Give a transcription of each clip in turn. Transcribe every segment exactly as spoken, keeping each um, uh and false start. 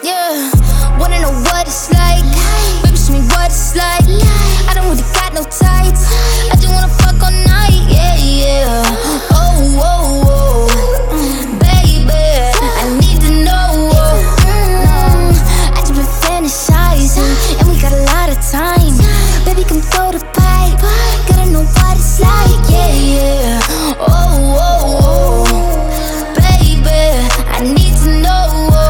Yeah, wanna know what it's like? Baby, show me what it's like. I don't really got no tights. I just wanna fuck all night. Yeah, yeah. Oh, oh, oh, baby, I need to know. Mm, I just been fantasizing, and we got a lot of time. Baby, come throw the pipe. Gotta know what it's like. Yeah, yeah. Oh, oh, oh, baby, I need to know.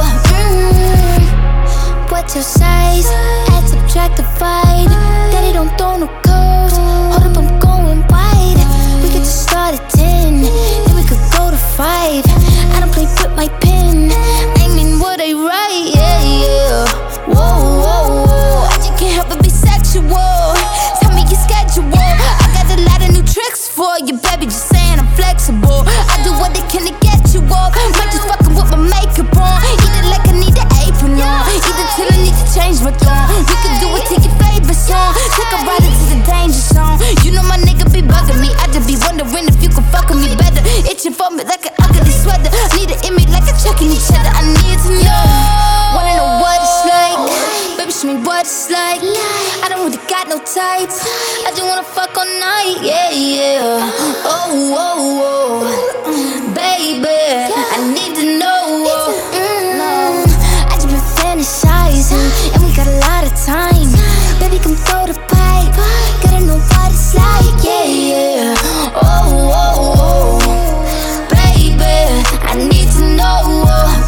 Mm, what's your size? Add, subtract, divide. Daddy don't throw no curves. Hold up, I'm going wide. We could just start at ten, then we could go to five. I don't play with my pen. I mean what I write. Yeah, yeah. Whoa, whoa, whoa. I just can't help but be sexual. Tell me your schedule. I got a lot of new tricks for you, baby. Just saying I'm flexible. I do what I can to get you off. Might just fucking with my makeup on. Either like I need an apron on, either till I need to change my tone. We can do it to your favorite song. Take a ride into the danger zone. You know my nigga be bugging me. I just be wondering if you can fuck with me better. Itching for me like an ugly sweater. Need an image like a checking each other. I need to know. Wanna know what it's like? Baby, show me what it's like. I don't really got no tights. I just wanna fuck all night. Yeah, yeah. Oh, oh, oh, baby, I need to know. Mm, I just been fantasizing, and we got a lot of time. Baby, come throw the pipe. Gotta know what it's like. Yeah, yeah. Oh, oh, oh, baby, I need to know.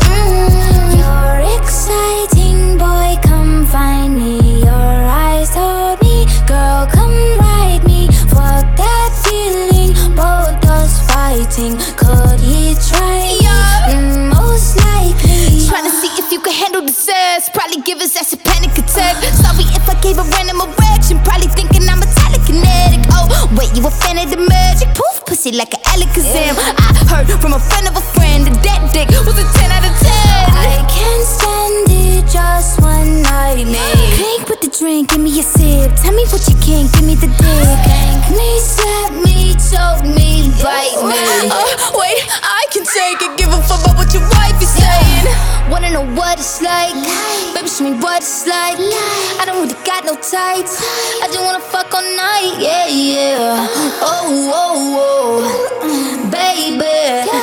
Mm, you're exciting, boy, come find me. Your eyes told me, girl, come ride me. Fuck that feeling, both us fighting. Could he try? Yeah. Mm, most likely. Tryna see if you can handle the sass. Probably give his ass a panic attack. Sorry if I gave a random erection. Probably thinking I'm a telekinetic. Oh, wait, you a fan of the magic? Poof, pussy like an Alakazam. I heard from a friend of a friend that that dick was a ten out of ten. I can't stand it, just one night, man. Crank with the drink, give me a sip. Tell me what you can, give me the dick. Spank me, slap me, choke me, bite me. Uh, wait, I can take it. Give a fuck about what your wife is saying. Wanna know what it's like? Baby, show me what it's like. I don't really got no tights. I just wanna fuck all night. Yeah, yeah. Oh, oh, oh, baby,